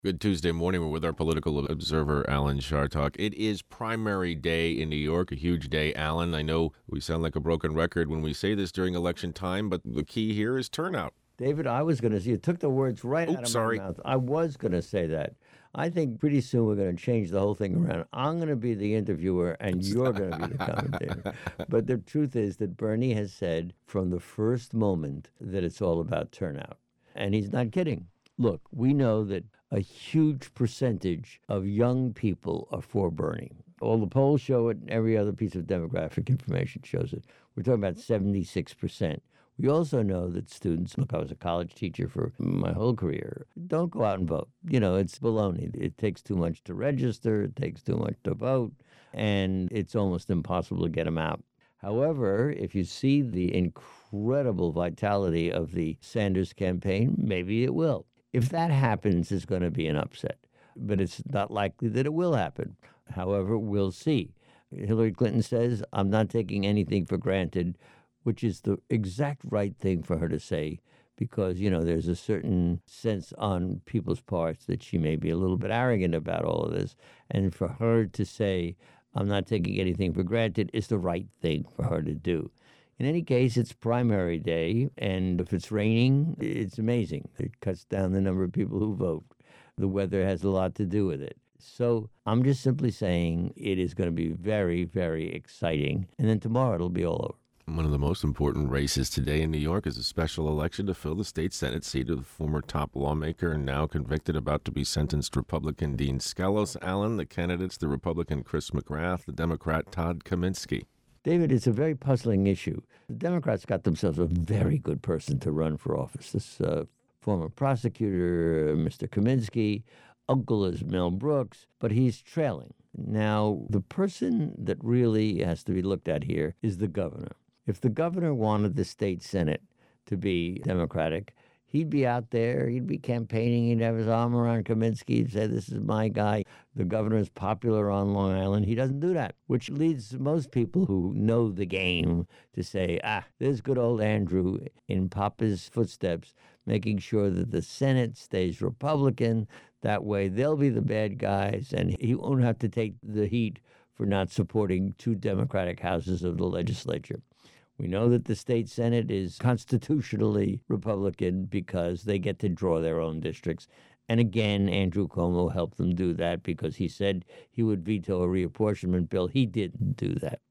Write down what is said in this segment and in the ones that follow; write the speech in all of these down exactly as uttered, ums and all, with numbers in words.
Good Tuesday morning. We're with our political observer, Alan Chartock. It is primary day in New York, a huge day, Alan. I know we sound like a broken record when we say this during election time, but the key here is turnout. David, I was going to say, you took the words right Oops, out of sorry. my mouth. I was going to say that. I think pretty soon we're going to change the whole thing around. I'm going to be the interviewer and you're going to be the commentator. But the truth is that Bernie has said from the first moment that it's all about turnout. And he's not kidding. Look, we know that a huge percentage of young people are for Bernie. All the polls show it, and every other piece of demographic information shows it. We're talking about seventy-six percent. We also know that students, look, I was a college teacher for my whole career, don't go out and vote. You know, it's baloney. It takes too much to register, it takes too much to vote, and it's almost impossible to get them out. However, if you see the incredible vitality of the Sanders campaign, maybe it will. If that happens, it's going to be an upset, but it's not likely that it will happen. However, we'll see. Hillary Clinton says, I'm not taking anything for granted, which is the exact right thing for her to say, because, you know, there's a certain sense on people's parts that she may be a little bit arrogant about all of this. And for her to say, I'm not taking anything for granted, is the right thing for her to do. In any case, it's primary day, and if it's raining, it's amazing. It cuts down the number of people who vote. The weather has a lot to do with it. So I'm just simply saying it is going to be very, very exciting, and then tomorrow it'll be all over. One of the most important races today in New York is a special election to fill the state Senate seat of the former top lawmaker and now convicted, about to be sentenced Republican Dean Skelos. Alan, the candidates, the Republican Chris McGrath, the Democrat Todd Kaminsky. David, it's a very puzzling issue. The Democrats got themselves a very good person to run for office. This uh, former prosecutor, Mister Kaminsky, uncle is Mel Brooks, but he's trailing. Now, the person that really has to be looked at here is the governor. If the governor wanted the state Senate to be Democratic, he'd be out there, he'd be campaigning, he'd have his arm around Kaminsky, he'd say, this is my guy. The governor is popular on Long Island. He doesn't do that, which leads most people who know the game to say, ah, there's good old Andrew in Papa's footsteps, making sure that the Senate stays Republican. That way they'll be the bad guys, and he won't have to take the heat for not supporting two Democratic houses of the legislature. We know that the state Senate is constitutionally Republican because they get to draw their own districts. And again, Andrew Cuomo helped them do that because he said he would veto a reapportionment bill. He didn't do that.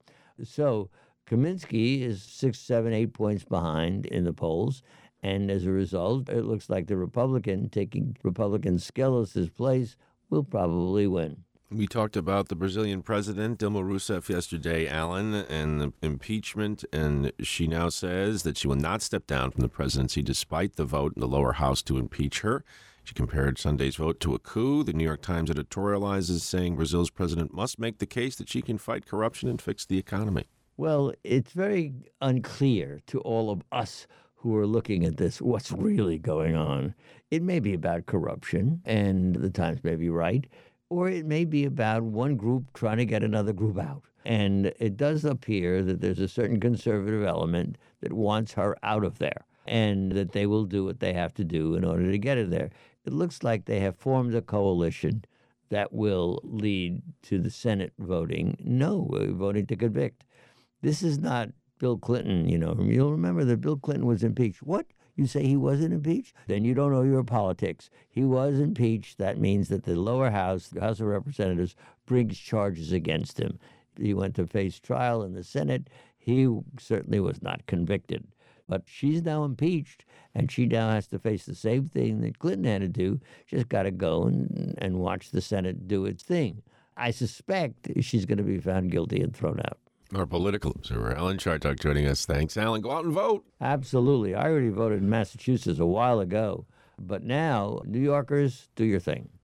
So Kaminsky is six, seven, eight points behind in the polls. And as a result, it looks like the Republican taking Republican Skelos' place will probably win. We talked about the Brazilian president, Dilma Rousseff, yesterday, Alan, and the impeachment, and she now says that she will not step down from the presidency despite the vote in the lower house to impeach her. She compared Sunday's vote to a coup. The New York Times editorializes, saying Brazil's president must make the case that she can fight corruption and fix the economy. Well, it's very unclear to all of us who are looking at this what's really going on. It may be about corruption, and the Times may be right, or it may be about one group trying to get another group out. And it does appear that there's a certain conservative element that wants her out of there, and that they will do what they have to do in order to get her there. It looks like they have formed a coalition that will lead to the Senate voting no, voting to convict. This is not Bill Clinton, you know. You'll remember that Bill Clinton was impeached. What? You say he wasn't impeached? Then you don't know your politics. He was impeached. That means that the lower house, the House of Representatives, brings charges against him. He went to face trial in the Senate. He certainly was not convicted. But she's now impeached, and she now has to face the same thing that Clinton had to do. She's got to go and, and watch the Senate do its thing. I suspect she's going to be found guilty and thrown out. Our political observer, Alan Chartock, joining us. Thanks, Alan. Go out and vote. Absolutely. I already voted in Massachusetts a while ago. But now, New Yorkers, do your thing.